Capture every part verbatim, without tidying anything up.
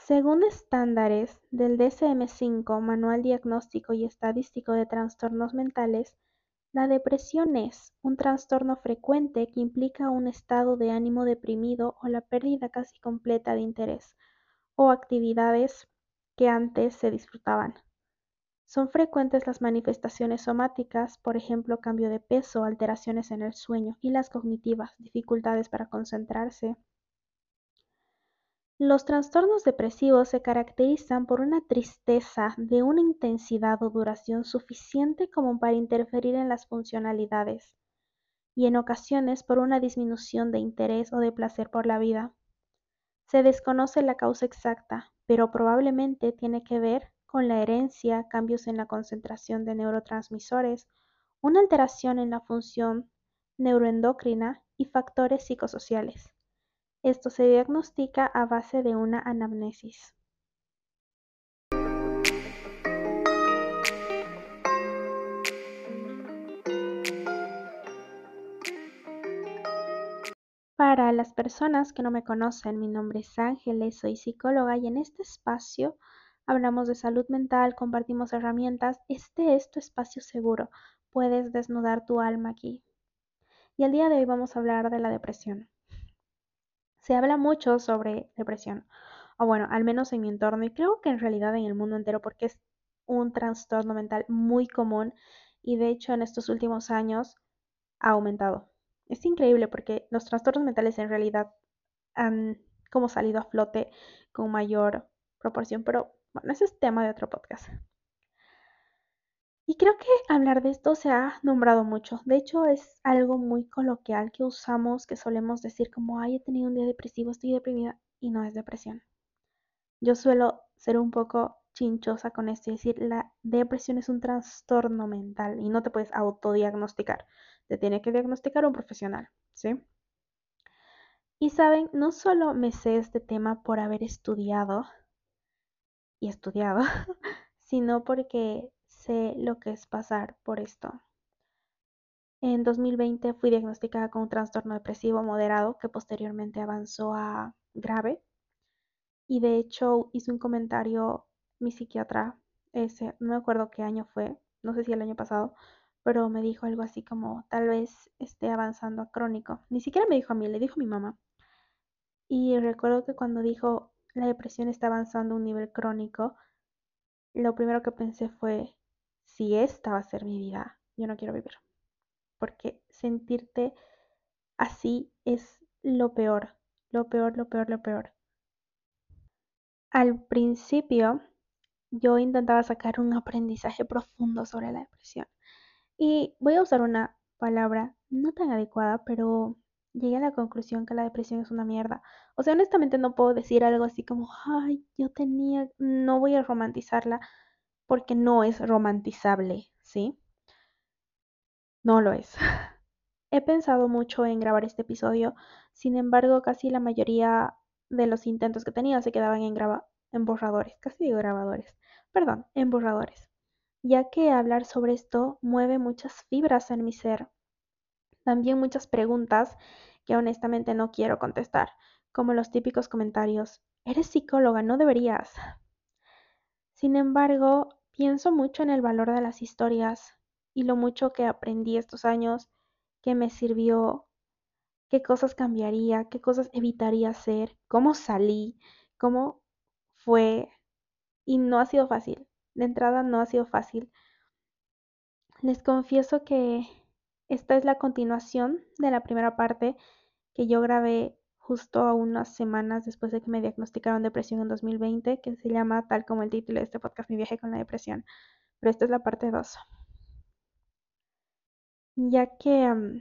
Según estándares del D S M cinco, Manual Diagnóstico y Estadístico de Trastornos Mentales, la depresión es un trastorno frecuente que implica un estado de ánimo deprimido o la pérdida casi completa de interés o actividades que antes se disfrutaban. Son frecuentes las manifestaciones somáticas, por ejemplo, cambio de peso, alteraciones en el sueño, y las cognitivas, dificultades para concentrarse. Los trastornos depresivos se caracterizan por una tristeza de una intensidad o duración suficiente como para interferir en las funcionalidades, y en ocasiones por una disminución de interés o de placer por la vida. Se desconoce la causa exacta, pero probablemente tiene que ver con la herencia, cambios en la concentración de neurotransmisores, una alteración en la función neuroendocrina y factores psicosociales. Esto se diagnostica a base de una anamnesis. Para las personas que no me conocen, mi nombre es Ángeles, soy psicóloga y en este espacio hablamos de salud mental, compartimos herramientas. Este es tu espacio seguro. Puedes desnudar tu alma aquí. Y el día de hoy vamos a hablar de la depresión. Se habla mucho sobre depresión, o bueno, al menos en mi entorno, y creo que en realidad en el mundo entero, porque es un trastorno mental muy común y de hecho en estos últimos años ha aumentado. Es increíble porque los trastornos mentales en realidad han como salido a flote con mayor proporción, pero bueno, ese es tema de otro podcast. Y creo que hablar de esto se ha nombrado mucho. De hecho, es algo muy coloquial que usamos, que solemos decir como, ay, he tenido un día depresivo, estoy deprimida, y no es depresión. Yo suelo ser un poco chinchosa con esto y decir, la depresión es un trastorno mental y no te puedes autodiagnosticar. Te tiene que diagnosticar un profesional, ¿sí? Y saben, no solo me sé este tema por haber estudiado y estudiado, sino porque sé lo que es pasar por esto. En dos mil veinte fui diagnosticada con un trastorno depresivo moderado que posteriormente avanzó a grave. Y de hecho hice un comentario mi psiquiatra, ese, no me acuerdo qué año fue, no sé si el año pasado, pero me dijo algo así como tal vez esté avanzando a crónico. Ni siquiera me dijo a mí, le dijo a mi mamá. Y recuerdo que cuando dijo la depresión está avanzando a un nivel crónico, lo primero que pensé fue, si esta va a ser mi vida, yo no quiero vivir. Porque sentirte así es lo peor, lo peor, lo peor, lo peor. Al principio yo intentaba sacar un aprendizaje profundo sobre la depresión. Y voy a usar una palabra no tan adecuada, pero llegué a la conclusión que la depresión es una mierda. O sea, honestamente no puedo decir algo así como, ay, yo tenía, no voy a romantizarla porque no es romantizable, ¿sí? No lo es. He pensado mucho en grabar este episodio, sin embargo, casi la mayoría de los intentos que tenía se quedaban en, graba en borradores, casi digo grabadores, perdón, en borradores, ya que hablar sobre esto mueve muchas fibras en mi ser, también muchas preguntas que honestamente no quiero contestar, como los típicos comentarios, eres psicóloga, no deberías. Sin embargo, pienso mucho en el valor de las historias y lo mucho que aprendí estos años que me sirvió, qué cosas cambiaría, qué cosas evitaría hacer, cómo salí, cómo fue. Y no ha sido fácil. De entrada no ha sido fácil. Les confieso que esta es la continuación de la primera parte que yo grabé justo a unas semanas después de que me diagnosticaron depresión en dos mil veinte, que se llama, tal como el título de este podcast, Mi viaje con la depresión. Pero esta es la parte dos. Ya que um,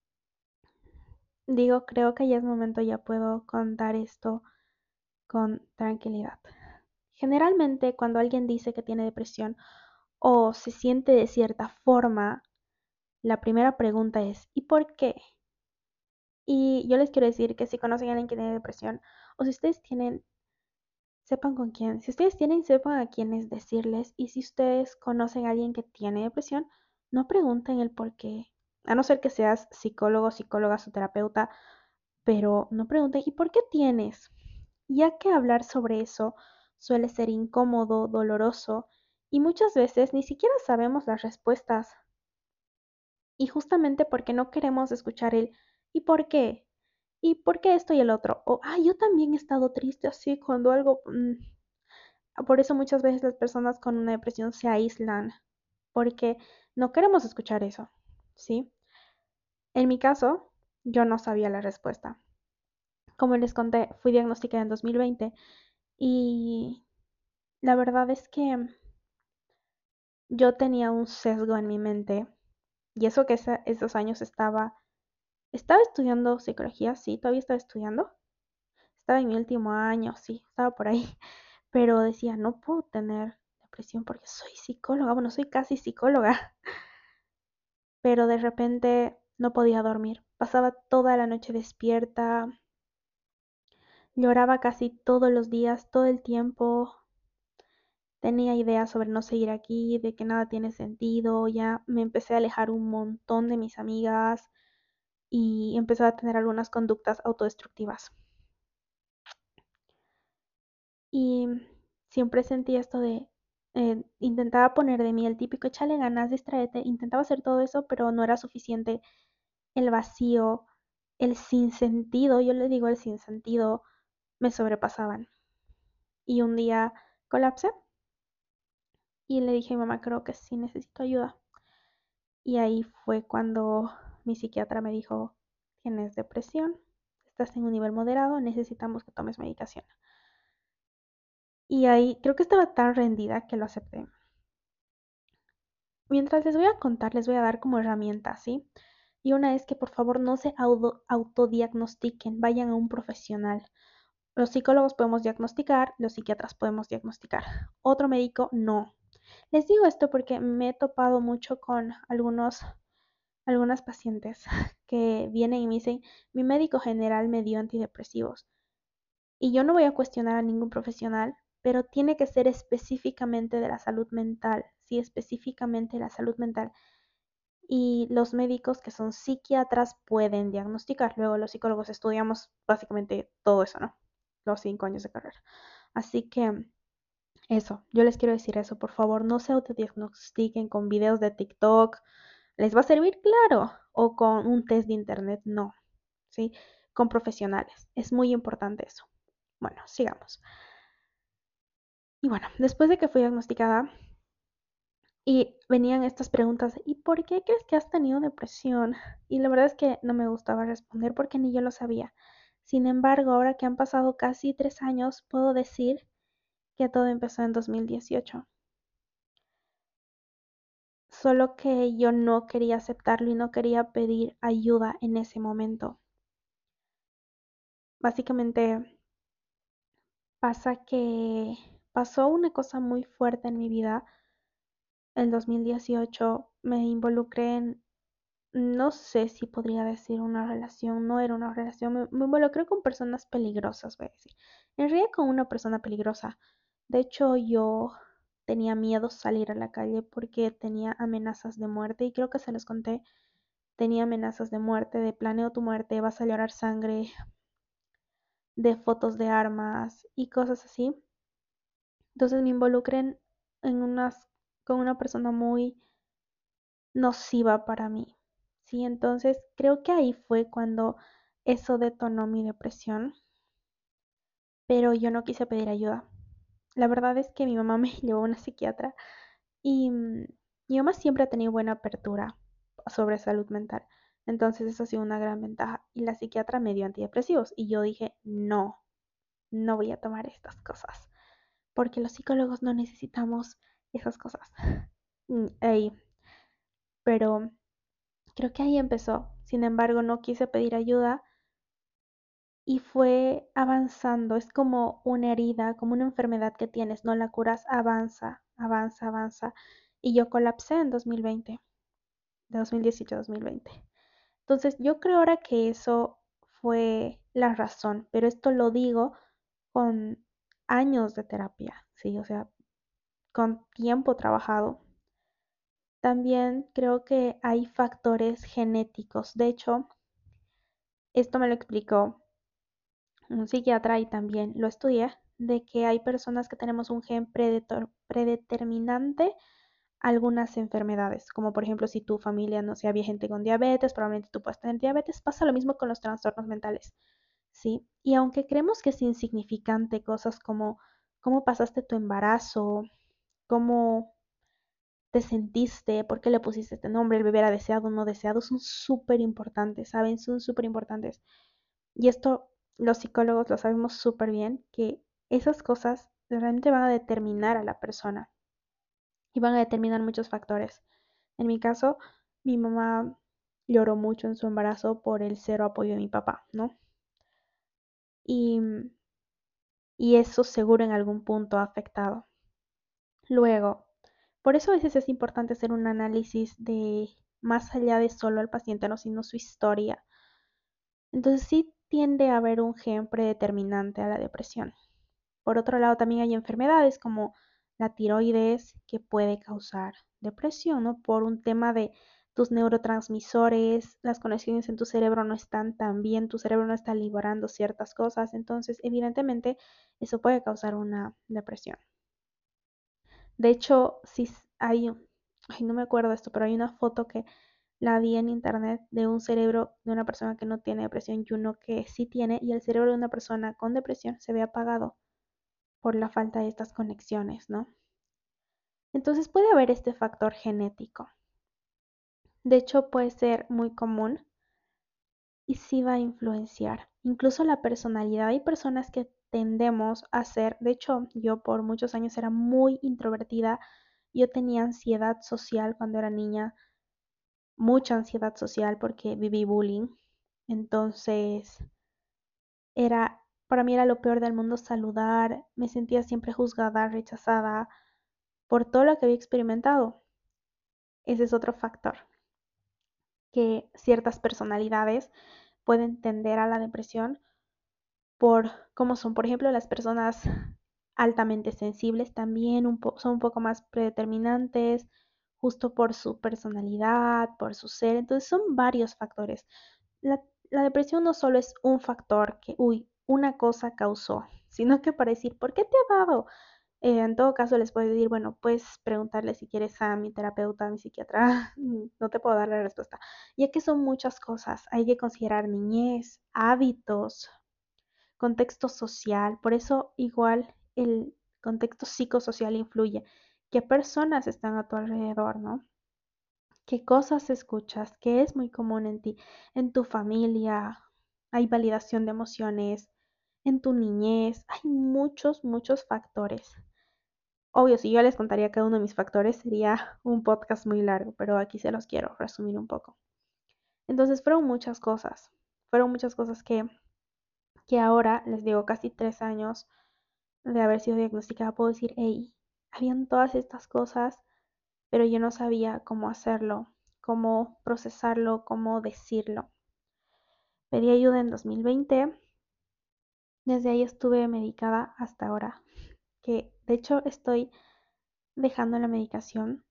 digo, creo que ya es momento, ya puedo contar esto con tranquilidad. Generalmente cuando alguien dice que tiene depresión o se siente de cierta forma, la primera pregunta es ¿y por qué? Y yo les quiero decir que si conocen a alguien que tiene depresión o si ustedes tienen, sepan con quién. Si ustedes tienen, sepan a quiénes decirles. Y si ustedes conocen a alguien que tiene depresión, no pregunten el por qué. A no ser que seas psicólogo, psicóloga, su terapeuta, pero no pregunten ¿y por qué tienes? ya que hablar sobre eso suele ser incómodo, doloroso, y muchas veces ni siquiera sabemos las respuestas. Y justamente porque no queremos escuchar el ¿y por qué? ¿Y por qué esto y el otro? O, ah, yo también he estado triste así cuando algo... mm". Por eso muchas veces las personas con una depresión se aíslan, porque no queremos escuchar eso, ¿sí? En mi caso, yo no sabía la respuesta. Como les conté, fui diagnosticada en dos mil veinte y la verdad es que yo tenía un sesgo en mi mente y eso que esa- esos años estaba, estaba estudiando psicología, sí, todavía estaba estudiando. Estaba en mi último año, sí, estaba por ahí, pero decía, no puedo tener depresión porque soy psicóloga, bueno, soy casi psicóloga, pero de repente no podía dormir. Pasaba toda la noche despierta, lloraba casi todos los días, todo el tiempo. Tenía ideas sobre no seguir aquí, de que nada tiene sentido, ya me empecé a alejar un montón de mis amigas y empecé a tener algunas conductas autodestructivas. Y siempre sentí esto de, eh, intentaba poner de mí el típico échale ganas, distraete, intentaba hacer todo eso, pero no era suficiente. El vacío, el sinsentido, yo le digo el sinsentido, me sobrepasaban. Y un día colapsé y le dije a mi mamá, creo que sí necesito ayuda. Y ahí fue cuando mi psiquiatra me dijo, tienes depresión, estás en un nivel moderado, necesitamos que tomes medicación. Y ahí creo que estaba tan rendida que lo acepté. Mientras les voy a contar, les voy a dar como herramientas, ¿sí? Y una es que por favor no se auto- autodiagnostiquen, vayan a un profesional. Los psicólogos podemos diagnosticar, los psiquiatras podemos diagnosticar. Otro médico no. Les digo esto porque me he topado mucho con algunos, algunas pacientes que vienen y me dicen, mi médico general me dio antidepresivos. Y yo no voy a cuestionar a ningún profesional, pero tiene que ser específicamente de la salud mental, sí, específicamente de la salud mental. Y los médicos que son psiquiatras pueden diagnosticar. Luego los psicólogos estudiamos básicamente todo eso, ¿no? Los cinco años de carrera. Así que eso, yo les quiero decir eso, por favor, no se autodiagnostiquen con videos de TikTok. ¿Les va a servir? Claro. O con un test de internet, no. ¿Sí? Con profesionales. Es muy importante eso. Bueno, sigamos. Y bueno, después de que fui diagnosticada, y venían estas preguntas, ¿y por qué crees que has tenido depresión? Y la verdad es que no me gustaba responder porque ni yo lo sabía. Sin embargo, ahora que han pasado casi tres años, puedo decir que todo empezó en dos mil dieciocho. Solo que yo no quería aceptarlo y no quería pedir ayuda en ese momento. Básicamente pasa que pasó una cosa muy fuerte en mi vida. El dos mil dieciocho me involucré en, no sé si podría decir una relación, no era una relación, me, me involucré con personas peligrosas, voy a decir. En realidad con una persona peligrosa. De hecho, yo tenía miedo salir a la calle porque tenía amenazas de muerte y creo que se los conté. Tenía amenazas de muerte, de planeo tu muerte, vas a llorar sangre, de fotos de armas y cosas así. Entonces me involucré en, en unas, con una persona muy nociva para mí. Sí, entonces creo que ahí fue cuando eso detonó mi depresión, pero yo no quise pedir ayuda. La verdad es que mi mamá me llevó a una psiquiatra y mm, mi mamá siempre ha tenido buena apertura sobre salud mental. Entonces eso ha sido una gran ventaja. Y la psiquiatra me dio antidepresivos y yo dije, no, no voy a tomar estas cosas, porque los psicólogos no necesitamos esas cosas. Mm, ey, pero creo que ahí empezó. Sin embargo, no quise pedir ayuda y fue avanzando. Es como una herida, como una enfermedad que tienes, no la curas, avanza, avanza, avanza. Y yo colapsé en dos mil veinte, de dos mil dieciocho a dos mil veinte. Entonces, yo creo ahora que eso fue la razón, pero esto lo digo con años de terapia, ¿sí? O sea, con tiempo trabajado. También creo que hay factores genéticos. De hecho, esto me lo explicó un psiquiatra y también lo estudié, de que hay personas que tenemos un gen predetor- predeterminante a algunas enfermedades, como por ejemplo si tu familia no sé, había gente con diabetes, probablemente tú puedes tener diabetes, pasa lo mismo con los trastornos mentales, ¿sí? Y aunque creemos que es insignificante, cosas como cómo pasaste tu embarazo, cómo te sentiste, por qué le pusiste este nombre, el bebé era deseado o no deseado, son súper importantes, ¿saben? Son súper importantes. Y esto los psicólogos lo sabemos súper bien, que esas cosas realmente van a determinar a la persona y van a determinar muchos factores. En mi caso, mi mamá lloró mucho en su embarazo por el cero apoyo de mi papá, ¿no? Y, y eso seguro en algún punto ha afectado. Luego, por eso a veces es importante hacer un análisis de más allá de solo el paciente, no, sino su historia. Entonces sí tiende a haber un gen predeterminante a la depresión. Por otro lado, también hay enfermedades como la tiroides que puede causar depresión, ¿no? Por un tema de tus neurotransmisores, las conexiones en tu cerebro no están tan bien, tu cerebro no está liberando ciertas cosas, entonces evidentemente eso puede causar una depresión. De hecho, sí hay, ay, no me acuerdo de esto, pero hay una foto que la vi en internet de un cerebro de una persona que no tiene depresión y uno que sí tiene, y el cerebro de una persona con depresión se ve apagado por la falta de estas conexiones, ¿no? Entonces puede haber este factor genético. De hecho, puede ser muy común y sí va a influenciar. Incluso la personalidad. Hay personas que tendemos a ser, de hecho, yo por muchos años era muy introvertida. Yo tenía ansiedad social cuando era niña, mucha ansiedad social porque viví bullying. Entonces, era, para mí era lo peor del mundo saludar, me sentía siempre juzgada, rechazada por todo lo que había experimentado. Ese es otro factor, que ciertas personalidades pueden tender a la depresión por cómo son. Por ejemplo, las personas altamente sensibles también un po- son un poco más predeterminantes, justo por su personalidad, por su ser. Entonces son varios factores. La, la depresión no solo es un factor que, uy, una cosa causó, sino que para decir, ¿por qué te ha dado? Eh, en todo caso, les puedo decir, bueno, puedes preguntarle si quieres a mi terapeuta, a mi psiquiatra, no te puedo dar la respuesta, ya que son muchas cosas. Hay que considerar niñez, hábitos, contexto social, por eso igual el contexto psicosocial influye. ¿Qué personas están a tu alrededor, no? ¿Qué cosas escuchas? ¿Qué es muy común en ti? En tu familia hay validación de emociones, en tu niñez hay muchos, muchos factores. Obvio, si yo les contaría cada uno de mis factores sería un podcast muy largo, pero aquí se los quiero resumir un poco. Entonces fueron muchas cosas, fueron muchas cosas que, que ahora, les digo, casi tres años de haber sido diagnosticada, puedo decir, hey, habían todas estas cosas, pero yo no sabía cómo hacerlo, cómo procesarlo, cómo decirlo. Pedí ayuda en dos mil veinte, desde ahí estuve medicada hasta ahora, que de hecho estoy dejando la medicación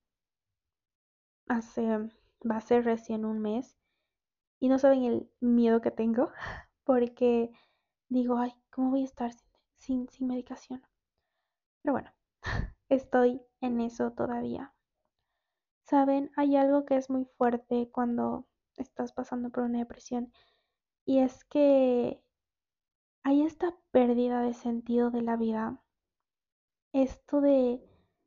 hace, va a ser recién un mes, y no saben el miedo que tengo, porque digo, ay, ¿cómo voy a estar sin, sin, sin medicación? Pero bueno, estoy en eso todavía. Saben, hay algo que es muy fuerte cuando estás pasando por una depresión, y es que hay esta pérdida de sentido de la vida, esto de,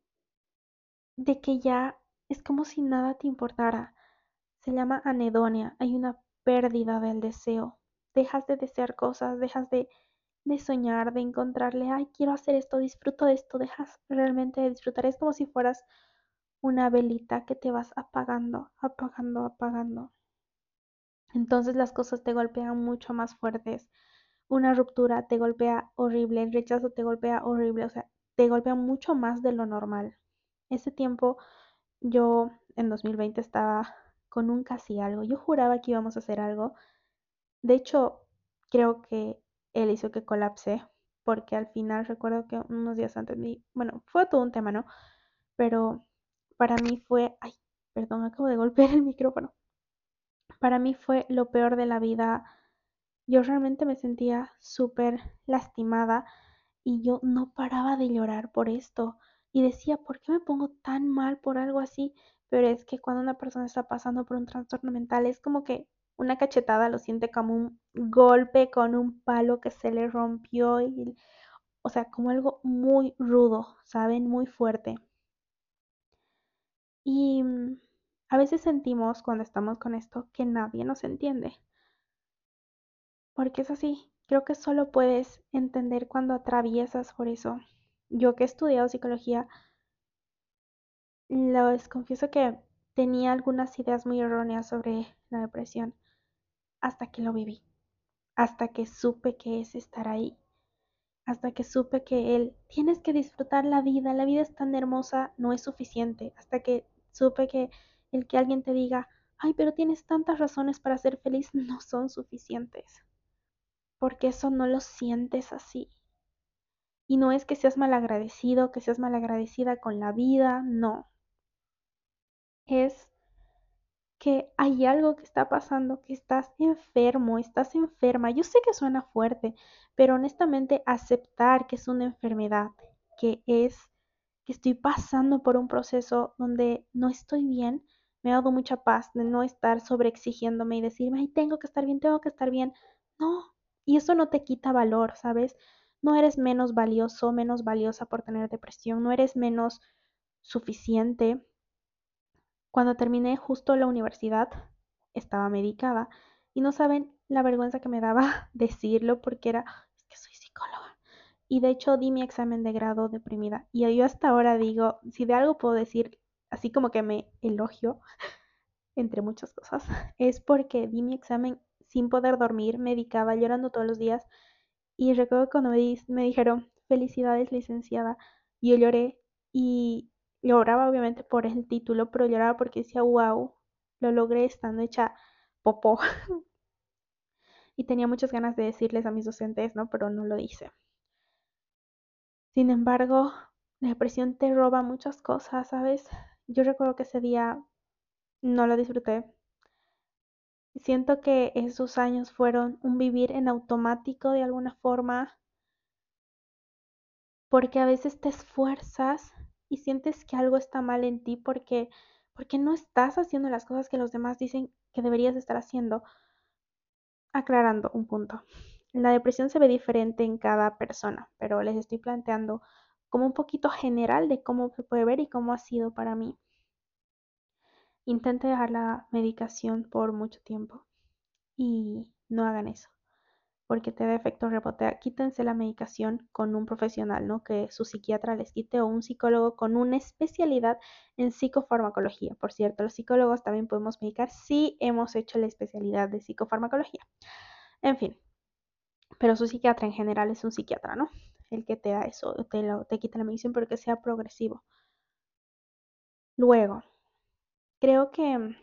de que ya es como si nada te importara. Se llama anedonia, hay una pérdida del deseo. Dejas de desear cosas, dejas de, de soñar, de encontrarle, ay, quiero hacer esto, disfruto de esto, dejas realmente de disfrutar. Es como si fueras una velita que te vas apagando, apagando, apagando. Entonces las cosas te golpean mucho más fuertes. Una ruptura te golpea horrible, el rechazo te golpea horrible, o sea, te golpea mucho más de lo normal. Ese tiempo yo en dos mil veinte estaba con un casi algo. Yo juraba que íbamos a hacer algo. De hecho, creo que él hizo que colapse, porque al final recuerdo que unos días antes, mi, bueno, fue todo un tema, ¿no? Pero para mí fue, ay, perdón, acabo de golpear el micrófono. Para mí fue lo peor de la vida Yo realmente me sentía súper lastimada y yo no paraba de llorar por esto. Y decía, ¿por qué me pongo tan mal por algo así? Pero es que cuando una persona está pasando por un trastorno mental es como que una cachetada lo siente como un golpe con un palo que se le rompió y, o sea, como algo muy rudo, ¿saben? Muy fuerte. Y mm, a veces sentimos cuando estamos con esto que nadie nos entiende, porque es así. Creo que solo puedes entender cuando atraviesas por eso. Yo que he estudiado psicología, les confieso que tenía algunas ideas muy erróneas sobre la depresión hasta que lo viví, hasta que supe que es estar ahí, hasta que supe que el tienes que disfrutar la vida, la vida es tan hermosa, no es suficiente, hasta que supe que el que alguien te diga, ay, pero tienes tantas razones para ser feliz, no son suficientes, porque eso no lo sientes así. Y no es que seas malagradecido, que seas malagradecida con la vida, no. Es que hay algo que está pasando, que estás enfermo, estás enferma. Yo sé que suena fuerte, pero honestamente aceptar que es una enfermedad, que es que estoy pasando por un proceso donde no estoy bien, me ha dado mucha paz de no estar sobreexigiéndome y decirme, ay, tengo que estar bien, tengo que estar bien. No, y eso no te quita valor, ¿sabes? No eres menos valioso, menos valiosa por tener depresión, no eres menos suficiente. Cuando terminé justo la universidad, estaba medicada y no saben la vergüenza que me daba decirlo porque era, es que soy psicóloga. Y de hecho di mi examen de grado deprimida. Y yo hasta ahora digo, si de algo puedo decir, así como que me elogio, entre muchas cosas, es porque di mi examen sin poder dormir, medicada, llorando todos los días. Y recuerdo cuando me, di- me dijeron, felicidades, licenciada. Y yo lloré y lloraba obviamente por el título, pero lloraba porque decía, wow, lo logré estando hecha popó. Y tenía muchas ganas de decirles a mis docentes, ¿no? Pero no lo hice. Sin embargo, la depresión te roba muchas cosas, ¿sabes? Yo recuerdo que ese día no lo disfruté. Siento que esos años fueron un vivir en automático de alguna forma, porque a veces te esfuerzas y sientes que algo está mal en ti porque, porque no estás haciendo las cosas que los demás dicen que deberías estar haciendo. Aclarando un punto. La depresión se ve diferente en cada persona, pero les estoy planteando como un poquito general de cómo se puede ver y cómo ha sido para mí. Intente dejar la medicación por mucho tiempo y no hagan eso, porque te da efecto rebote. Quítense la medicación con un profesional, ¿no? Que su psiquiatra les quite o un psicólogo con una especialidad en psicofarmacología. Por cierto, los psicólogos también podemos medicar si hemos hecho la especialidad de psicofarmacología. En fin, pero su psiquiatra en general es un psiquiatra, ¿no? El que te da eso, te, lo, te quita la medicación, pero que sea progresivo. Luego, creo que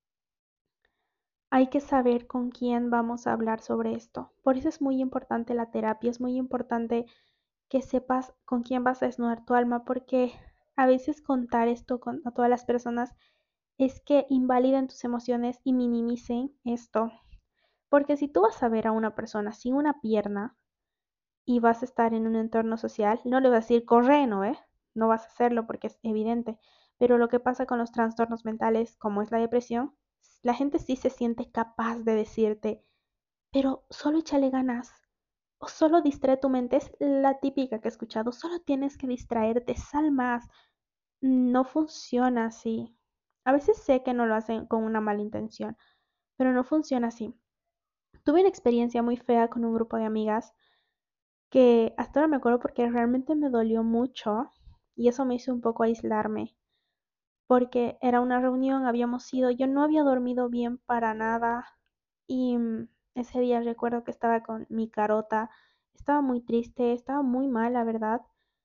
hay que saber con quién vamos a hablar sobre esto. Por eso es muy importante la terapia, es muy importante que sepas con quién vas a desnudar tu alma, porque a veces contar esto con, a todas las personas es que invaliden tus emociones y minimicen esto. Porque si tú vas a ver a una persona sin una pierna y vas a estar en un entorno social, no le vas a decir corre, ¿no? ¿Eh? No vas a hacerlo porque es evidente. Pero lo que pasa con los trastornos mentales, como es la depresión, la gente sí se siente capaz de decirte, pero solo échale ganas, o solo distrae tu mente. Es la típica que he escuchado, solo tienes que distraerte, sal más. No funciona así. A veces sé que no lo hacen con una mala intención, pero no funciona así. Tuve una experiencia muy fea con un grupo de amigas que hasta ahora me acuerdo porque realmente me dolió mucho y eso me hizo un poco aislarme, porque era una reunión, habíamos ido, yo no había dormido bien para nada y mm, ese día recuerdo que estaba con mi carota, estaba muy triste, estaba muy mal, la verdad,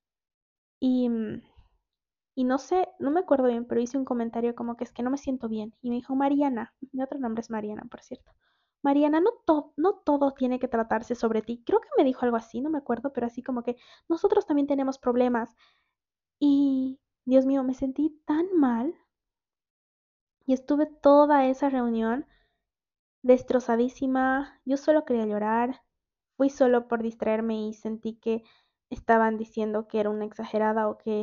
y, mm, y no sé, no me acuerdo bien, pero hice un comentario como que es que no me siento bien y me dijo Mariana, mi otro nombre es Mariana, por cierto. Mariana, no, to- no todo tiene que tratarse sobre ti. Creo que me dijo algo así, no me acuerdo, pero así como que nosotros también tenemos problemas. Y, Dios mío, me sentí tan mal y estuve toda esa reunión destrozadísima. Yo solo quería llorar. Fui solo por distraerme y sentí que estaban diciendo que era una exagerada o que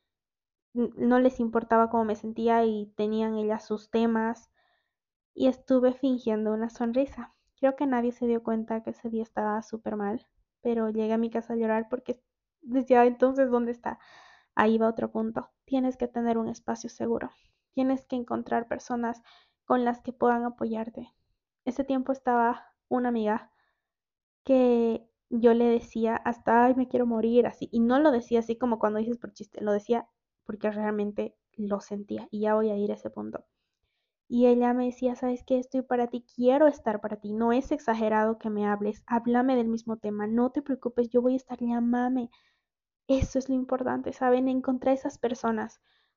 no les importaba cómo me sentía y tenían ellas sus temas y estuve fingiendo una sonrisa. Creo que nadie se dio cuenta que ese día estaba súper mal, pero llegué a mi casa a llorar porque decía, entonces, ¿dónde está? Ahí va otro punto. Tienes que tener un espacio seguro. Tienes que encontrar personas con las que puedan apoyarte. Ese tiempo estaba una amiga que yo le decía hasta, ay, me quiero morir, así. Y no lo decía así como cuando dices por chiste, lo decía porque realmente lo sentía. Y ya voy a ir a ese punto. Y ella me decía, ¿sabes qué? Estoy para ti, quiero estar para ti. No es exagerado que me hables, háblame del mismo tema, no te preocupes, yo voy a estar, llámame. Eso es lo importante, ¿saben? Encontrar esas personas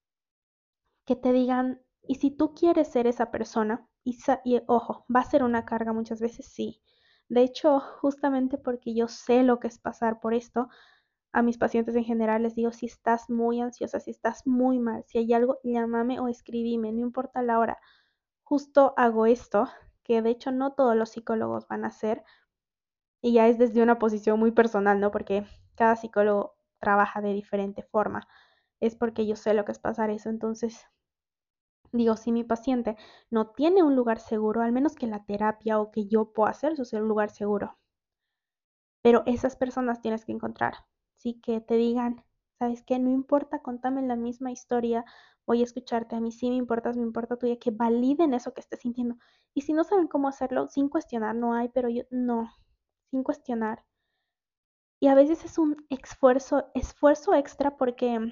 que te digan, y si tú quieres ser esa persona, y, sa- y ojo, va a ser una carga muchas veces, sí. De hecho, justamente porque yo sé lo que es pasar por esto, a mis pacientes en general les digo, si estás muy ansiosa, si estás muy mal, si hay algo, llámame o escribime, no importa la hora. Justo hago esto, que de hecho no todos los psicólogos van a hacer, y ya es desde una posición muy personal, ¿no? Porque cada psicólogo trabaja de diferente forma. Es porque yo sé lo que es pasar eso, entonces digo, si mi paciente no tiene un lugar seguro, al menos que la terapia o que yo pueda hacer, eso sea un lugar seguro. Pero esas personas tienes que encontrar, sí, que te digan, ¿sabes qué? No importa, contame la misma historia, voy a escucharte, a mí sí me importas, me importa tuya, que validen eso que estés sintiendo. Y si no saben cómo hacerlo, sin cuestionar, no hay, pero yo, no, sin cuestionar. Y a veces es un esfuerzo, esfuerzo extra porque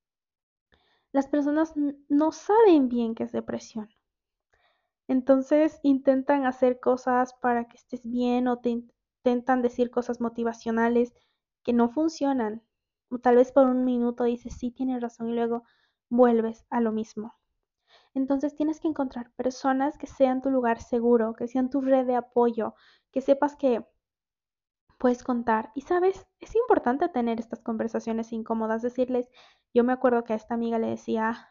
las personas no saben bien qué es depresión. Entonces intentan hacer cosas para que estés bien o te intentan decir cosas motivacionales que no funcionan. O tal vez por un minuto dices, sí, tienes razón y luego vuelves a lo mismo. Entonces tienes que encontrar personas que sean tu lugar seguro, que sean tu red de apoyo, que sepas que puedes contar. Y sabes, es importante tener estas conversaciones incómodas, decirles, yo me acuerdo que a esta amiga le decía,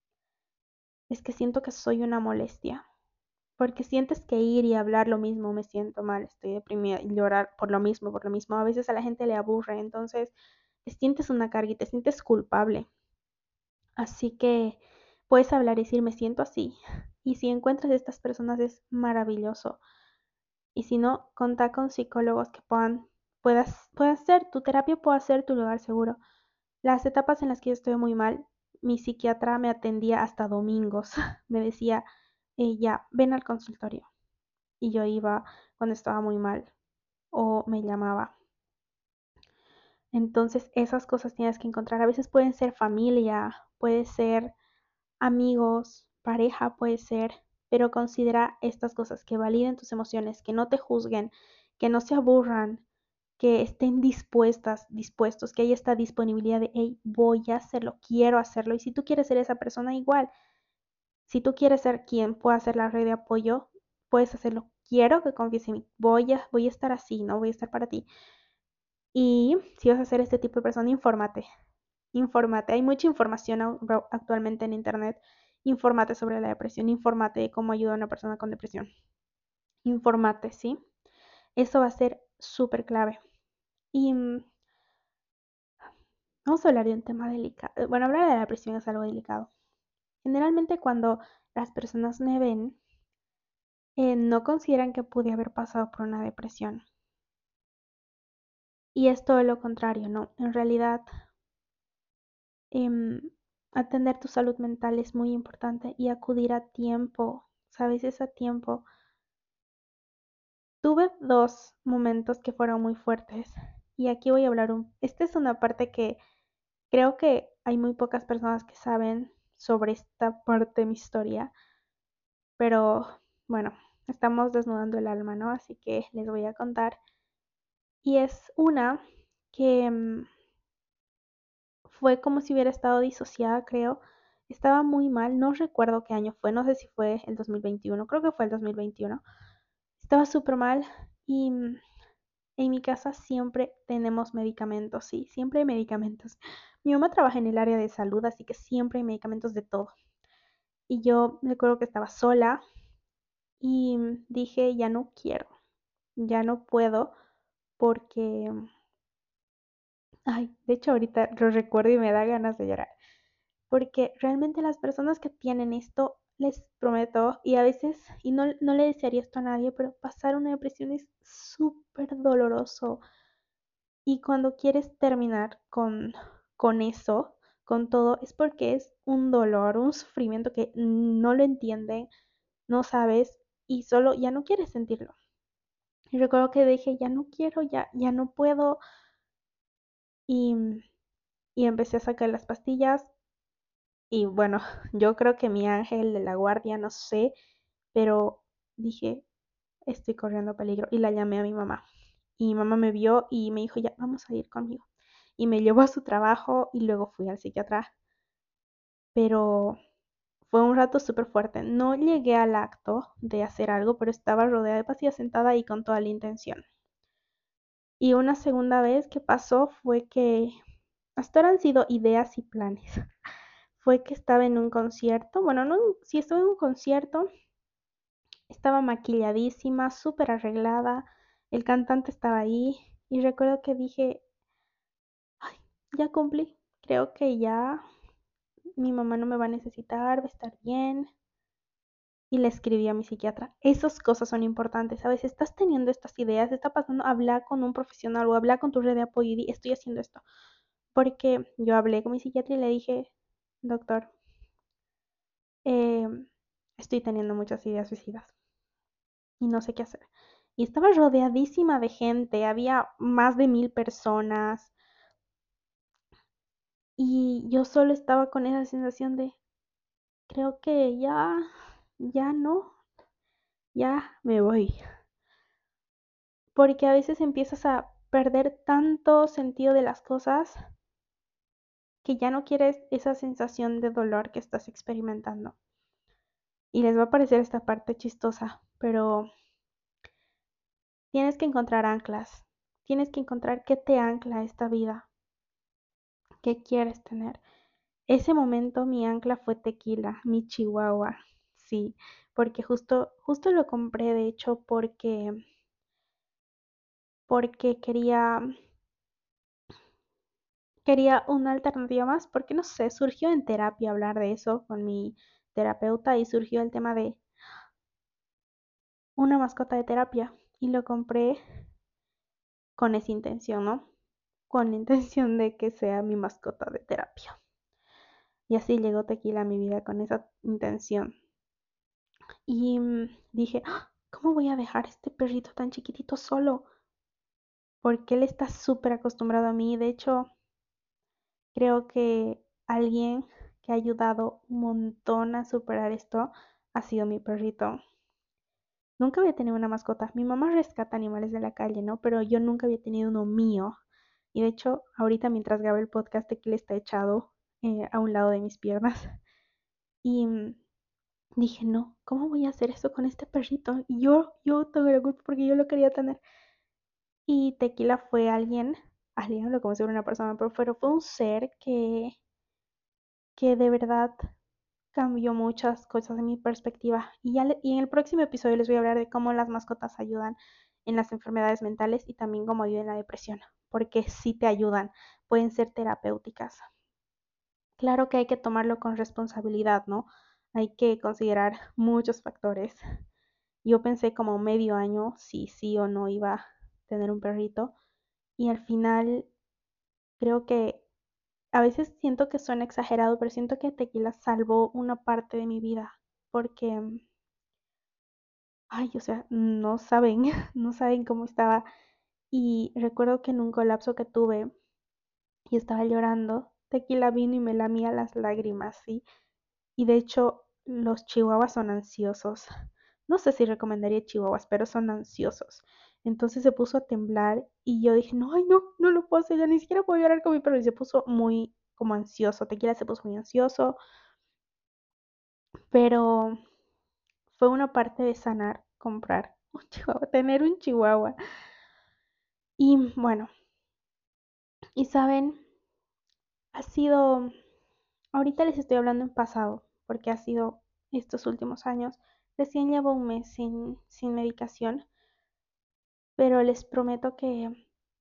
es que siento que soy una molestia. Porque sientes que ir y hablar lo mismo, me siento mal, estoy deprimida, y llorar por lo mismo, por lo mismo, a veces a la gente le aburre, entonces te sientes una carga y te sientes culpable. Así que puedes hablar y decir, me siento así. Y si encuentras estas personas es maravilloso. Y si no, contá con psicólogos que puedan, puedas, puedan ser, tu terapia pueda ser tu lugar seguro. Las etapas en las que yo estuve muy mal, mi psiquiatra me atendía hasta domingos. Me decía, eh, ya, ven al consultorio y yo iba cuando estaba muy mal o me llamaba. Entonces esas cosas tienes que encontrar. A veces pueden ser familia, puede ser amigos, pareja puede ser, pero considera estas cosas que validen tus emociones, que no te juzguen, que no se aburran, que estén dispuestas, dispuestos, que haya esta disponibilidad de, hey, voy a hacerlo, quiero hacerlo. Y si tú quieres ser esa persona, igual, si tú quieres ser quien pueda hacer la red de apoyo, puedes hacerlo. Quiero que confíes en mí. Voy a, voy a estar así, no voy a estar para ti. Y si vas a ser este tipo de persona, infórmate. Infórmate. Hay mucha información actualmente en internet. Infórmate sobre la depresión. Infórmate de cómo ayuda a una persona con depresión. Infórmate, ¿sí? Eso va a ser súper clave. Y mm, vamos a hablar de un tema delicado. Bueno, hablar de la depresión es algo delicado. Generalmente cuando las personas me ven, eh, no consideran que pude haber pasado por una depresión. Y es todo lo contrario, ¿no? En realidad, em, atender tu salud mental es muy importante y acudir a tiempo, ¿sabes? Es a tiempo. Tuve dos momentos que fueron muy fuertes y aquí voy a hablar un... Esta es una parte que creo que hay muy pocas personas que saben sobre esta parte de mi historia, pero bueno, estamos desnudando el alma, ¿no? Así que les voy a contar. Y es una que mm, fue como si hubiera estado disociada, creo. Estaba muy mal, no recuerdo qué año fue, no sé si fue el dos mil veintiuno, creo que fue el dos mil veintiuno. Estaba súper mal y mm, en mi casa siempre tenemos medicamentos, sí, siempre hay medicamentos. Mi mamá trabaja en el área de salud, así que siempre hay medicamentos de todo. Y yo recuerdo que estaba sola y dije, ya no quiero, ya no puedo porque, ay, de hecho ahorita lo recuerdo y me da ganas de llorar, porque realmente las personas que tienen esto, les prometo, y a veces, y no, no le desearía esto a nadie, pero pasar una depresión es súper doloroso. Y cuando quieres terminar con, con eso, con todo, es porque es un dolor, un sufrimiento que no lo entienden, no sabes y solo ya no quieres sentirlo. Y recuerdo que dije, ya no quiero, ya, ya no puedo. Y, y empecé a sacar las pastillas. Y bueno, yo creo que mi ángel de la guardia, no sé, pero dije, estoy corriendo peligro. Y la llamé a mi mamá. Y mi mamá me vio y me dijo, ya, vamos a ir conmigo. Y me llevó a su trabajo y luego fui al psiquiatra. Pero fue un rato súper fuerte. No llegué al acto de hacer algo, pero estaba rodeada de pasillas sentada y con toda la intención. Y una segunda vez que pasó fue que, hasta ahora han sido ideas y planes. Fue que estaba en un concierto, bueno, no, sí estuve en un concierto, estaba maquilladísima, súper arreglada, el cantante estaba ahí y recuerdo que dije, ay, ya cumplí, creo que ya mi mamá no me va a necesitar, va a estar bien. Y le escribí a mi psiquiatra. Esas cosas son importantes, ¿sabes? Estás teniendo estas ideas, está pasando, habla con un profesional o habla con tu red de apoyo y di, estoy haciendo esto. Porque yo hablé con mi psiquiatra y le dije, doctor, eh, estoy teniendo muchas ideas suicidas y no sé qué hacer. Y estaba rodeadísima de gente, había más de mil personas y yo solo estaba con esa sensación de, creo que ya, ya no, ya me voy. Porque a veces empiezas a perder tanto sentido de las cosas que ya no quieres esa sensación de dolor que estás experimentando. Y les va a parecer esta parte chistosa, pero tienes que encontrar anclas. Tienes que encontrar qué te ancla a esta vida, qué quieres tener. Ese momento mi ancla fue tequila, mi chihuahua. Sí, porque justo justo lo compré de hecho porque porque quería quería una alternativa más, porque no sé, surgió en terapia hablar de eso con mi terapeuta y surgió el tema de una mascota de terapia y lo compré con esa intención, ¿no? Con la intención de que sea mi mascota de terapia. Y así llegó Tequila a mi vida con esa intención. Y mm, dije, "Ah, ¿cómo voy a dejar este perrito tan chiquitito solo? Porque él está súper acostumbrado a mí. De hecho, creo que alguien que ha ayudado un montón a superar esto ha sido mi perrito. Nunca había tenido una mascota. Mi mamá rescata animales de la calle, ¿no? Pero yo nunca había tenido uno mío. Y de hecho, ahorita mientras grabo el podcast, aquí le está echado eh, a un lado de mis piernas. Y mm, dije, no, ¿cómo voy a hacer eso con este perrito? Y yo, yo tengo la culpa porque yo lo quería tener. Y Tequila fue alguien, alguien, lo como si fuera una persona, pero fue, fue un ser que, que de verdad cambió muchas cosas en mi perspectiva. Y, ya le- y en el próximo episodio les voy a hablar de cómo las mascotas ayudan en las enfermedades mentales y también cómo ayudan en la depresión, porque sí te ayudan, pueden ser terapéuticas. Claro que hay que tomarlo con responsabilidad, ¿no? Hay que considerar muchos factores. Yo pensé como medio año si sí o no iba a tener un perrito y al final creo que a veces siento que suena exagerado, pero siento que Tequila salvó una parte de mi vida porque ay, o sea, no saben, no saben cómo estaba. Y recuerdo que en un colapso que tuve y estaba llorando, Tequila vino y me lamía las lágrimas, ¿sí? Y de hecho, los chihuahuas son ansiosos. No sé si recomendaría chihuahuas, pero son ansiosos. Entonces se puso a temblar y yo dije, no, ay, no, no lo puedo hacer, ya ni siquiera puedo llorar con mi perro. Y se puso muy como ansioso, Tequila se puso muy ansioso, pero fue una parte de sanar, comprar un chihuahua, tener un chihuahua. Y bueno, y saben, ha sido, ahorita les estoy hablando en pasado, porque ha sido estos últimos años, Recién llevo un mes sin, sin medicación, pero les prometo que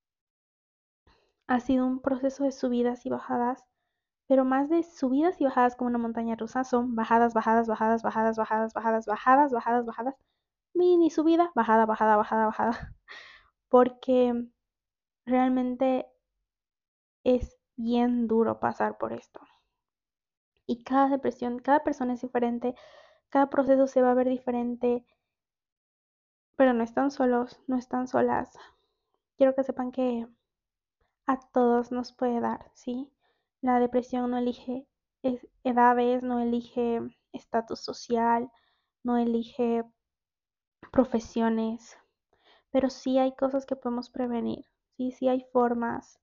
ha sido un proceso de subidas y bajadas, pero más de subidas y bajadas como una montaña rusa, son bajadas, bajadas, bajadas, bajadas, bajadas, bajadas, bajadas, bajadas, bajadas, mini subida, bajada, bajada, bajada, bajada, porque realmente es bien duro pasar por esto. Y cada depresión, cada persona es diferente, cada proceso se va a ver diferente, pero no están solos, no están solas. Quiero que sepan que a todos nos puede dar, ¿sí? La depresión no elige edades, no elige estatus social, no elige profesiones, pero sí hay cosas que podemos prevenir, sí, sí hay formas.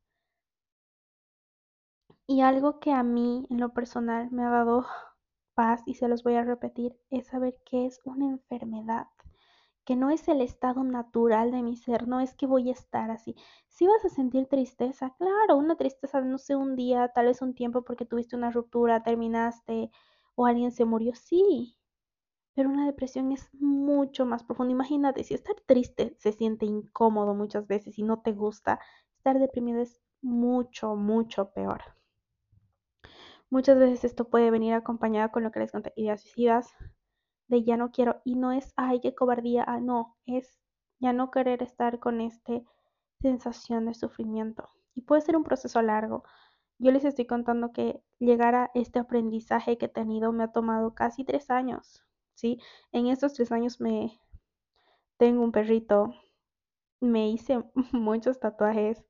Y algo que a mí en lo personal me ha dado paz, y se los voy a repetir, es saber que es una enfermedad, que no es el estado natural de mi ser, no es que voy a estar así. Si vas a sentir tristeza, claro, una tristeza, no sé, un día, tal vez un tiempo porque tuviste una ruptura, terminaste o alguien se murió, sí, pero una depresión es mucho más profunda. Imagínate, si estar triste se siente incómodo muchas veces y no te gusta, estar deprimido es mucho, mucho peor. Muchas veces esto puede venir acompañado con lo que les conté, ideas suicidas, de ya no quiero, y no es, ay, qué cobardía, ah, no, es ya no querer estar con esta sensación de sufrimiento. Y puede ser un proceso largo. Yo les estoy contando que llegar a este aprendizaje que he tenido me ha tomado casi tres años, ¿sí? En estos tres años me tengo un perrito, me hice muchos tatuajes,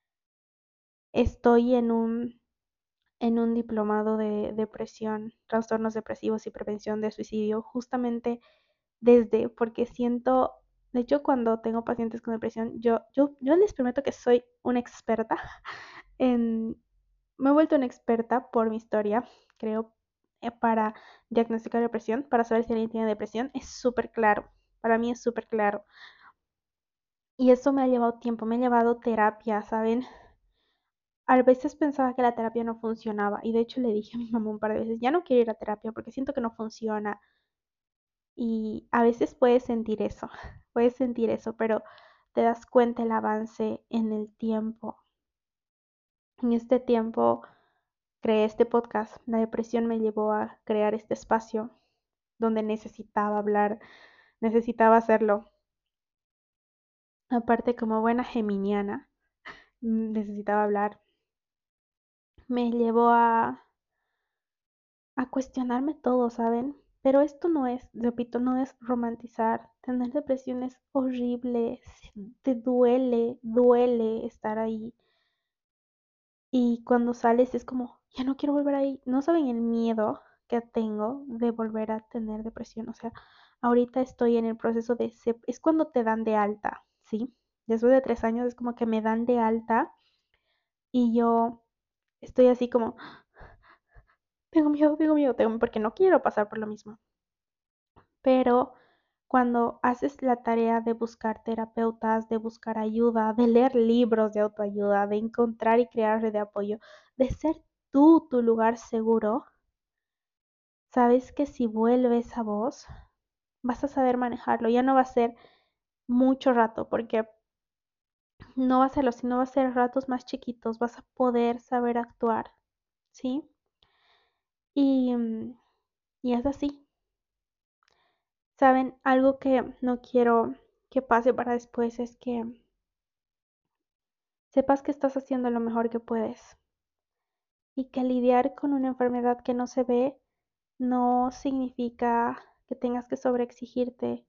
estoy en un en un diplomado de depresión, trastornos depresivos y prevención de suicidio, justamente desde, porque siento, de hecho cuando tengo pacientes con depresión, yo, yo, yo les prometo que soy una experta en, me he vuelto una experta por mi historia, creo, eh, para diagnosticar depresión, para saber si alguien tiene depresión, es súper claro, para mí es súper claro. Y eso me ha llevado tiempo, me ha llevado terapia, ¿saben? A veces pensaba que la terapia no funcionaba y de hecho le dije a mi mamá un par de veces, ya no quiero ir a terapia porque siento que no funciona. Y a veces puedes sentir eso, puedes sentir eso, pero te das cuenta el avance en el tiempo. En este tiempo creé este podcast. La depresión me llevó a crear este espacio donde necesitaba hablar, necesitaba hacerlo. Aparte, como buena geminiana, mm, necesitaba hablar. Me llevó a, a cuestionarme todo, ¿saben? Pero esto no es, repito, no es romantizar. Tener depresión es horrible, te duele, duele estar ahí. Y cuando sales es como, ya no quiero volver ahí. No saben el miedo que tengo de volver a tener depresión. O sea, ahorita estoy en el proceso de, es cuando te dan de alta, ¿sí? Después de tres años es como que me dan de alta y yo estoy así como, tengo miedo, tengo miedo, tengo miedo, porque no quiero pasar por lo mismo. Pero cuando haces la tarea de buscar terapeutas, de buscar ayuda, de leer libros de autoayuda, de encontrar y crear red de apoyo, de ser tú tu lugar seguro, sabes que si vuelves a vos, vas a saber manejarlo. Ya no va a ser mucho rato, porque no va a serlo, sino va a ser ratos más chiquitos, vas a poder saber actuar, ¿sí? Y, mm, y es así. Saben, algo que no quiero que pase para después es que sepas que estás haciendo lo mejor que puedes y que lidiar con una enfermedad que no se ve no significa que tengas que sobreexigirte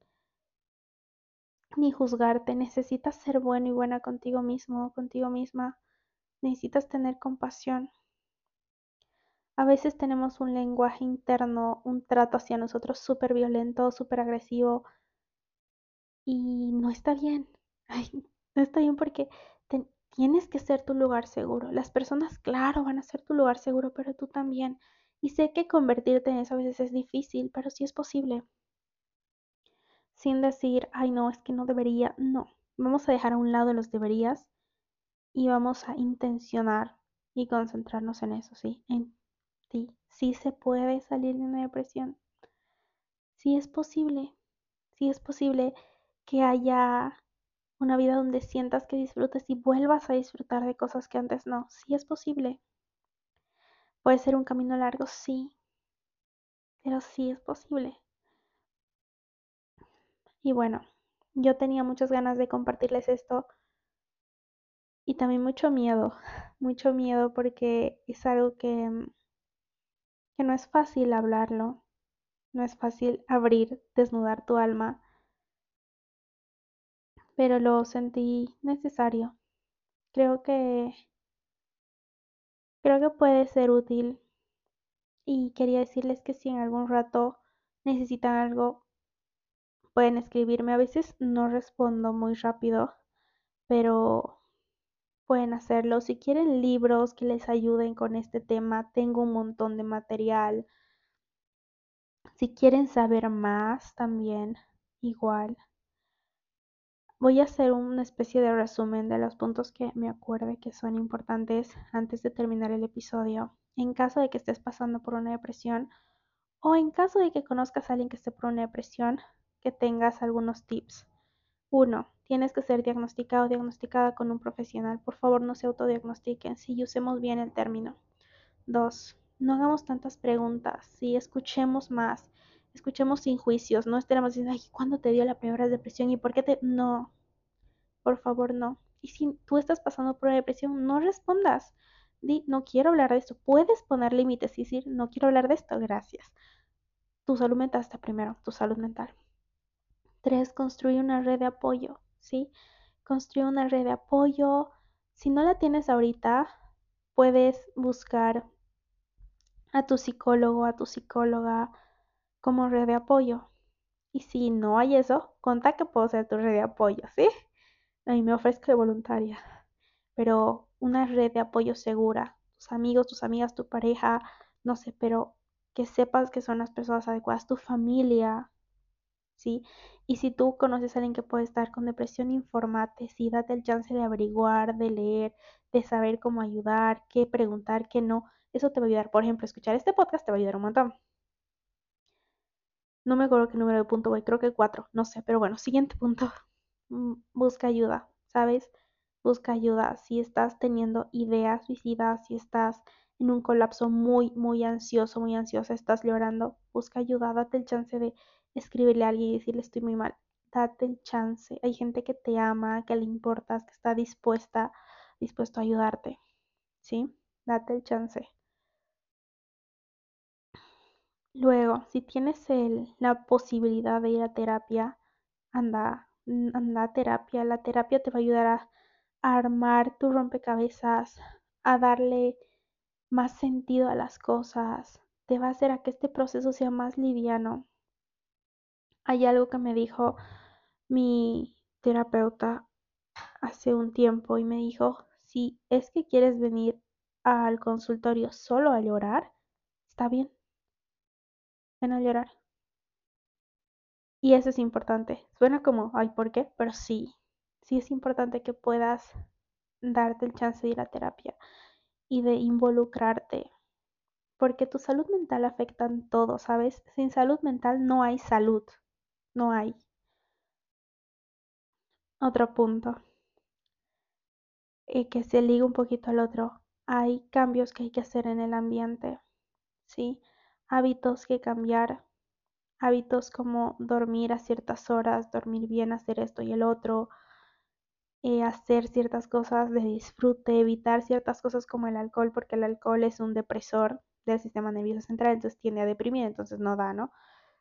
ni juzgarte. Necesitas ser bueno y buena contigo mismo, contigo misma. Necesitas tener compasión. A veces tenemos un lenguaje interno, un trato hacia nosotros súper violento, súper agresivo y no está bien. Ay, no está bien porque te- tienes que ser tu lugar seguro. Las personas, claro, van a ser tu lugar seguro, pero tú también. Y sé que convertirte en eso a veces es difícil, pero sí es posible. Sin decir, ay, no, es que no debería. No, vamos a dejar a un lado los deberías y vamos a intencionar y concentrarnos en eso, ¿sí? En ti. Sí se puede salir de una depresión. Sí es posible, sí es posible que haya una vida donde sientas que disfrutes y vuelvas a disfrutar de cosas que antes no. Sí es posible. Puede ser un camino largo, sí, pero sí es posible. Y bueno, yo tenía muchas ganas de compartirles esto y también mucho miedo, mucho miedo porque es algo que, mm, que no es fácil hablarlo, no es fácil abrir, desnudar tu alma, pero lo sentí necesario. Creo que, creo que puede ser útil y quería decirles que si en algún rato necesitan algo, pueden escribirme. A veces no respondo muy rápido, pero pueden hacerlo. Si quieren libros que les ayuden con este tema, tengo un montón de material. Si quieren saber más, también igual. Voy a hacer una especie de resumen de los puntos que me acuerde que son importantes antes de terminar el episodio. En caso de que estés pasando por una depresión o en caso de que conozcas a alguien que esté por una depresión, que tengas algunos tips. Uno, tienes que ser diagnosticado o diagnosticada con un profesional. Por favor, no se autodiagnostiquen, si usemos bien el término. Dos, no hagamos tantas preguntas, sí, escuchemos más, escuchemos sin juicios, no estaremos diciendo, ay, ¿cuándo te dio la primera depresión y por qué te...? No, por favor, no. Y si tú estás pasando por una depresión, no respondas. Di, no quiero hablar de esto. Puedes poner límites y decir, no quiero hablar de esto, gracias. Tu salud mental está primero, tu salud mental. Tres, construye una red de apoyo, ¿sí? Construye una red de apoyo. Si no la tienes ahorita, puedes buscar a tu psicólogo, a tu psicóloga como red de apoyo. Y si no hay eso, contá que puedo ser tu red de apoyo, ¿sí? A mí me ofrezco de voluntaria, pero una red de apoyo segura, tus amigos, tus amigas, tu pareja, no sé, pero que sepas que son las personas adecuadas, tu familia, ¿sí? Y si tú conoces a alguien que puede estar con depresión, infórmate, sí, date el chance de averiguar, de leer, de saber cómo ayudar, qué preguntar, qué no. Eso te va a ayudar. Por ejemplo, escuchar este podcast te va a ayudar un montón. No me acuerdo qué número de punto voy, creo que cuatro, no sé, pero bueno, siguiente punto. Mm, Busca ayuda, ¿sabes? Busca ayuda. Si estás teniendo ideas suicidas, si estás en un colapso muy, muy ansioso, muy ansiosa, estás llorando, busca ayuda, date el chance de escribirle a alguien y decirle estoy muy mal. Date el chance. Hay gente que te ama, que le importas, que está dispuesta, dispuesto a ayudarte, ¿sí? Date el chance. Luego, si tienes el, la posibilidad de ir a terapia, anda, mm, anda a terapia. La terapia te va a ayudar a, a armar tu rompecabezas, a darle más sentido a las cosas. Te va a hacer a que este proceso sea más liviano. Hay algo que me dijo mi terapeuta hace un tiempo y me dijo, si es que quieres venir al consultorio solo a llorar, está bien, ven a llorar. Y eso es importante. Suena como, ay, ¿por qué? Pero sí, sí es importante que puedas darte el chance de ir a terapia y de involucrarte, porque tu salud mental afecta en todo, ¿sabes? Sin salud mental no hay salud, no hay. Otro punto, eh, que se liga un poquito al otro, hay cambios que hay que hacer en el ambiente, ¿sí? Hábitos que cambiar, hábitos como dormir a ciertas horas, dormir bien, hacer esto y el otro, eh, hacer ciertas cosas de disfrute, evitar ciertas cosas como el alcohol, porque el alcohol es un depresor del sistema nervioso central, entonces tiende a deprimir, entonces no da, ¿no?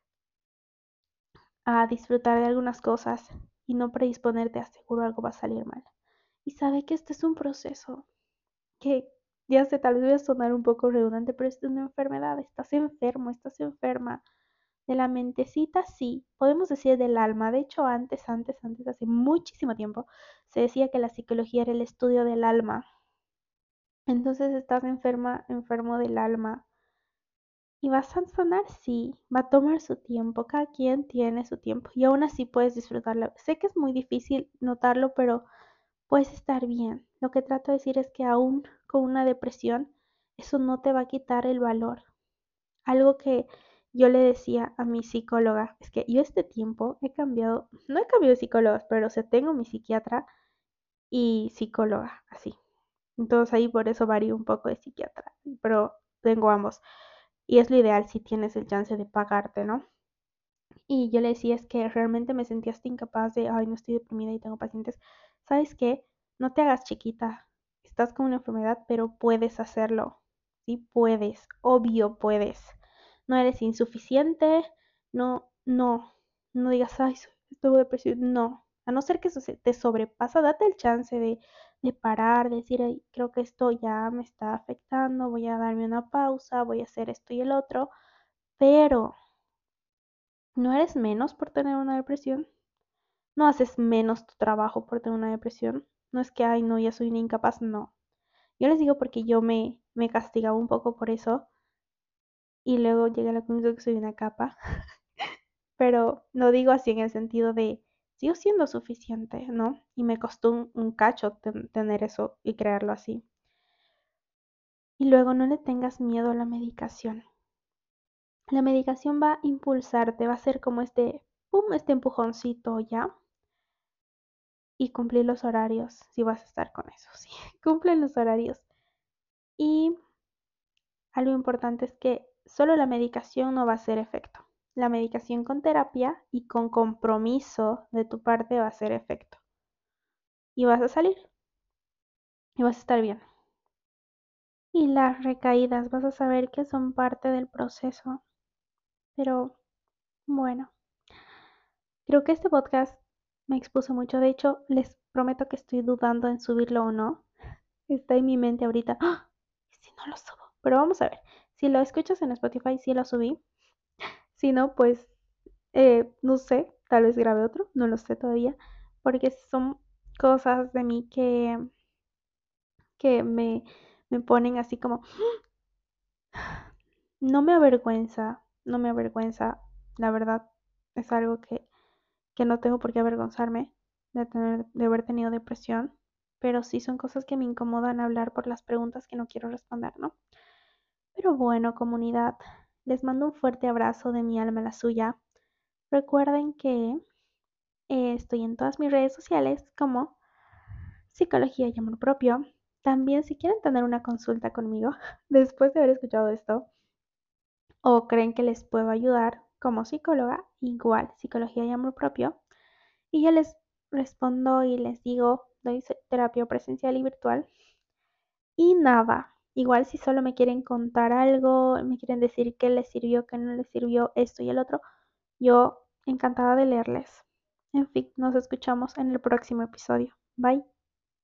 A disfrutar de algunas cosas y no predisponerte a seguro algo va a salir mal. Y sabe que este es un proceso que, ya sé, tal vez voy a sonar un poco redundante, pero es una enfermedad, estás enfermo, estás enferma. De la mentecita, sí, podemos decir del alma. De hecho, antes, antes, antes, hace muchísimo tiempo, se decía que la psicología era el estudio del alma. Entonces estás enferma, enfermo del alma. Y vas a sanar, sí, va a tomar su tiempo, cada quien tiene su tiempo y aún así puedes disfrutarlo. Sé que es muy difícil notarlo, pero puedes estar bien. Lo que trato de decir es que aún con una depresión, eso no te va a quitar el valor. Algo que yo le decía a mi psicóloga, es que yo este tiempo he cambiado, no he cambiado de psicólogas, pero o sea, tengo mi psiquiatra y psicóloga, así. Entonces ahí por eso varío un poco de psiquiatra, pero tengo ambos. Y es lo ideal si tienes el chance de pagarte, ¿no? Y yo le decía es que realmente me sentía hasta incapaz de, ay, no estoy deprimida y tengo pacientes. ¿Sabes qué? No te hagas chiquita. Estás con una enfermedad, pero puedes hacerlo. Sí, puedes. Obvio puedes. No eres insuficiente. No, no. No digas, ay, soy- tengo depresión. No. A no ser que eso se te sobrepasa, date el chance de, de parar, de decir, ay, creo que esto ya me está afectando, voy a darme una pausa, voy a hacer esto y el otro. Pero no eres menos por tener una depresión. No haces menos tu trabajo por tener una depresión. No es que, ay, no, ya soy una incapaz. No. Yo les digo porque yo me, me castigaba un poco por eso y luego llegué a la conclusión que soy una capa. Pero no digo así en el sentido de, sigo siendo suficiente, ¿no? Y me costó un, un cacho ten- tener eso y crearlo así. Y luego no le tengas miedo a la medicación. La medicación va a impulsarte, va a ser como este, pum, este empujoncito ya y cumplir los horarios, si vas a estar con eso, sí, cumple los horarios. Y algo importante es que solo la medicación no va a hacer efecto. La medicación con terapia y con compromiso de tu parte va a hacer efecto. Y vas a salir y vas a estar bien. Y las recaídas vas a saber que son parte del proceso. Pero bueno, creo que este podcast me expuso mucho. De hecho, les prometo que estoy dudando en subirlo o no. Está en mi mente ahorita. ¡Ah! ¿Y si no lo subo? Pero vamos a ver. Si lo escuchas en Spotify, sí lo subí. Si no, pues eh, no sé, tal vez grabe otro, no lo sé todavía, porque son cosas de mí que, que me, me ponen así como, no me avergüenza, no me avergüenza, la verdad, es algo que, que no tengo por qué avergonzarme de tener, de haber tenido depresión, pero sí son cosas que me incomodan hablar por las preguntas que no quiero responder, ¿no? Pero bueno, comunidad, les mando un fuerte abrazo de mi alma a la suya. Recuerden que eh, estoy en todas mis redes sociales como Psicología y Amor Propio. También si quieren tener una consulta conmigo después de haber escuchado esto o creen que les puedo ayudar como psicóloga, igual Psicología y Amor Propio. Y yo les respondo y les digo, doy terapia presencial y virtual. Y nada, igual si solo me quieren contar algo, me quieren decir qué les sirvió, qué no les sirvió, esto y el otro, yo encantada de leerles. En fin, nos escuchamos en el próximo episodio. Bye.